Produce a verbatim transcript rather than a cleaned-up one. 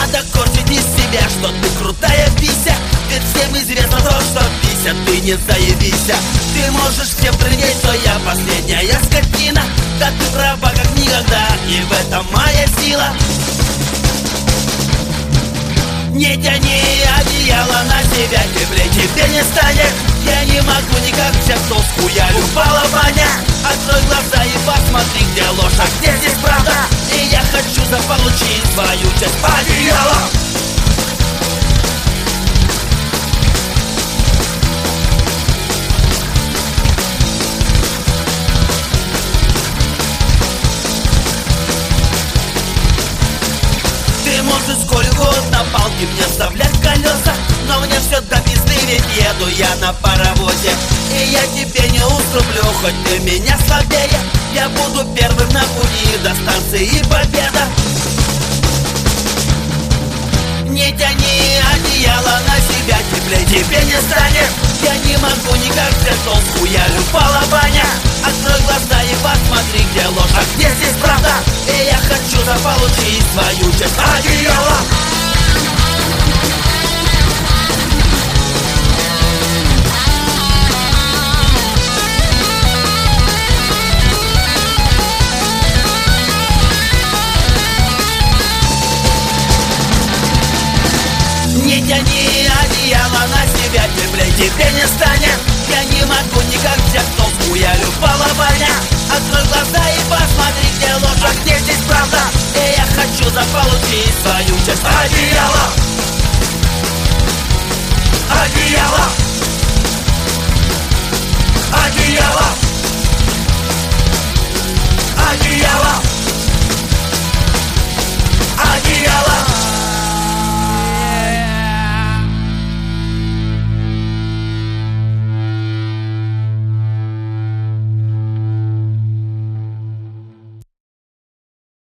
надо корчить из себя, что ты крутая пися. Ведь всем известно то, что пися, ты не заебися. Ты можешь всем принять, что я последняя скотина. Да ты права как никогда, и в этом моя сила. Не тяни одеяло на себя, теплее тебе не станет. Я не могу никак взять доску, я любала Ваня. Открой глаза и посмотри, где ложь, а где здесь правда. И я хочу заполучить свою часть одеяла. Ты можешь сколько угодно палки мне вставлять в колеса, но мне все до пизды, ведь еду я на паровозе. И я тебе не уступлю, хоть ты меня слабее. Я буду первым на пути до станции Победа. Не тяни одеяло на себя, теплее тебе не станет. Я не могу никак взять доску, я любала Ваня. Открой глаза и посмотри, где ложь, а где здесь правда. И я хочу заполучить свою часть одеяла. Не тяни одеяло на себя, теплее тебе не станет. Я не могу никак взять доску, я любала Ваня. Открой глаза и посмотри, где ложь, а где здесь правда. И я хочу заполучить свою часть одеяла. Одеяло.